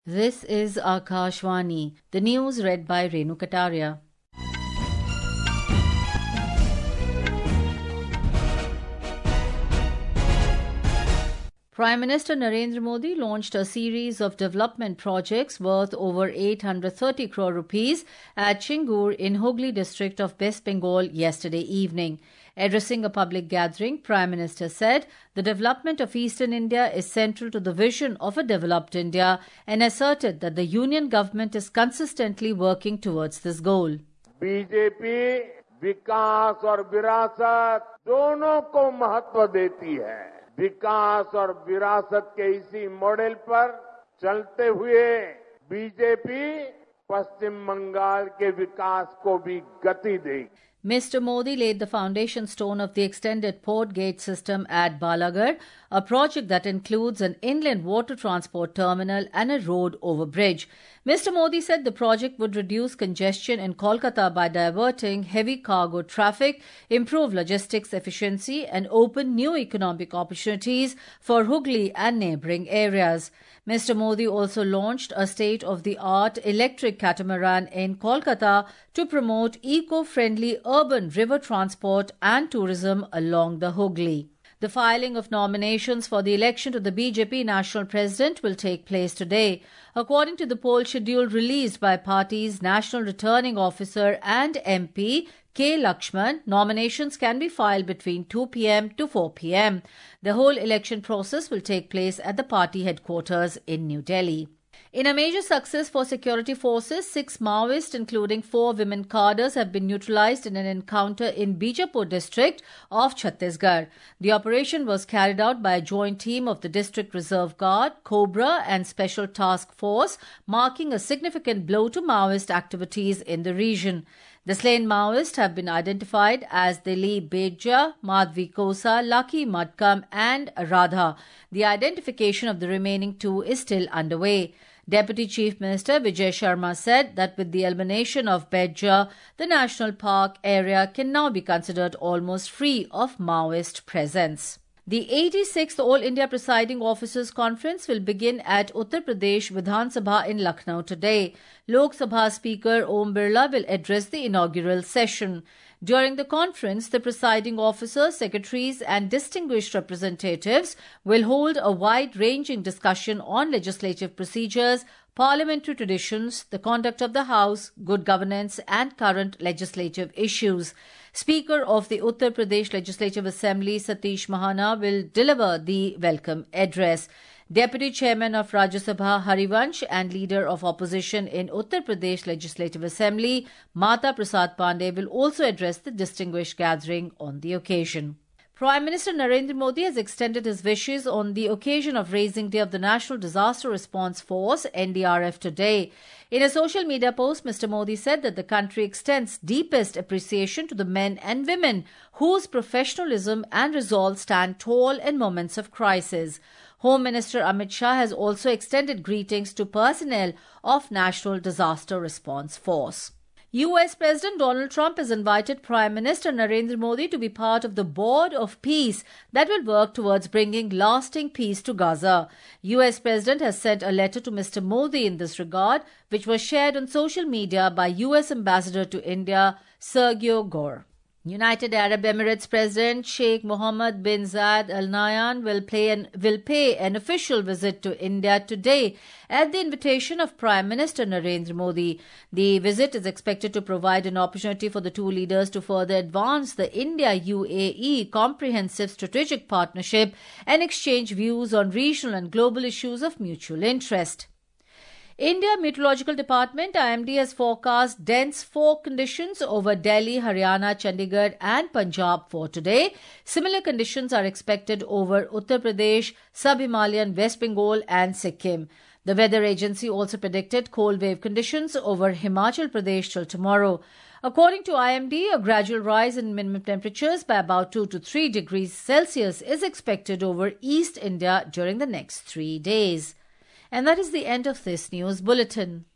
This is Akashvani. The news read by Renu Kataria. Prime Minister Narendra Modi launched a series of development projects worth over 830 crore rupees at Chingur in Hooghly district of West Bengal yesterday evening. Addressing a public gathering, Prime Minister said the development of Eastern India is central to the vision of a developed India and asserted that the Union government is consistently working towards this goal. BJP विकास और विरासत दोनों को महत्व देती है। विकास और विरासत के इसी मॉडल पर चलते हुए बीजेपी पश्चिम बंगाल के विकास को भी गति देगी। Mr. Modi laid the foundation stone of the extended port gate system at Balagarh, a project that includes an inland water transport terminal and a road over bridge. Mr. Modi said the project would reduce congestion in Kolkata by diverting heavy cargo traffic, improve logistics efficiency, and open new economic opportunities for Hooghly and neighbouring areas. Mr. Modi also launched a state-of-the-art electric catamaran in Kolkata to promote eco-friendly urban river transport and tourism along the Hooghly. The filing of nominations for the election to the BJP national president will take place today. According to the poll schedule released by party's national returning officer and MP, K. Lakshman, nominations can be filed between 2 p.m. to 4 p.m. The whole election process will take place at the party headquarters in New Delhi. In a major success for security forces, 6 Maoists, including 4 women cadres, have been neutralized in an encounter in Bijapur district of Chhattisgarh. The operation was carried out by a joint team of the District Reserve Guard, Cobra and Special Task Force, marking a significant blow to Maoist activities in the region. The slain Maoists have been identified as Dilip Bedja, Madhvi Kosa, Lucky Madkam and Radha. The identification of the remaining 2 is still underway. Deputy Chief Minister Vijay Sharma said that with the elimination of Bedja, the national park area can now be considered almost free of Maoist presence. The 86th All India Presiding Officers Conference will begin at Uttar Pradesh Vidhan Sabha in Lucknow today. Lok Sabha Speaker Om Birla will address the inaugural session. During the conference, the presiding officers, secretaries and distinguished representatives will hold a wide-ranging discussion on legislative procedures, parliamentary traditions, the conduct of the House, good governance and current legislative issues. Speaker of the Uttar Pradesh Legislative Assembly, Satish Mahana, will deliver the welcome address. Deputy Chairman of Rajya Sabha Harivansh and Leader of Opposition in Uttar Pradesh Legislative Assembly, Mata Prasad Pandey, will also address the distinguished gathering on the occasion. Prime Minister Narendra Modi has extended his wishes on the occasion of Raising Day of the National Disaster Response Force, NDRF, today. In a social media post, Mr. Modi said that the country extends deepest appreciation to the men and women whose professionalism and resolve stand tall in moments of crisis. Home Minister Amit Shah has also extended greetings to personnel of National Disaster Response Force. US President Donald Trump has invited Prime Minister Narendra Modi to be part of the Board of Peace that will work towards bringing lasting peace to Gaza. US President has sent a letter to Mr. Modi in this regard, which was shared on social media by US Ambassador to India, Sergio Gore. United Arab Emirates President Sheikh Mohammed bin Zayed Al Nahyan will pay an official visit to India today at the invitation of Prime Minister Narendra Modi. The visit is expected to provide an opportunity for the two leaders to further advance the India-UAE comprehensive strategic partnership and exchange views on regional and global issues of mutual interest. India Meteorological Department IMD has forecast dense fog conditions over Delhi, Haryana, Chandigarh and Punjab for today. Similar conditions are expected over Uttar Pradesh, Sub-Himalayan, West Bengal and Sikkim. The weather agency also predicted cold wave conditions over Himachal Pradesh till tomorrow. According to IMD, a gradual rise in minimum temperatures by about 2 to 3 degrees Celsius is expected over East India during the next 3 days. And that is the end of this news bulletin.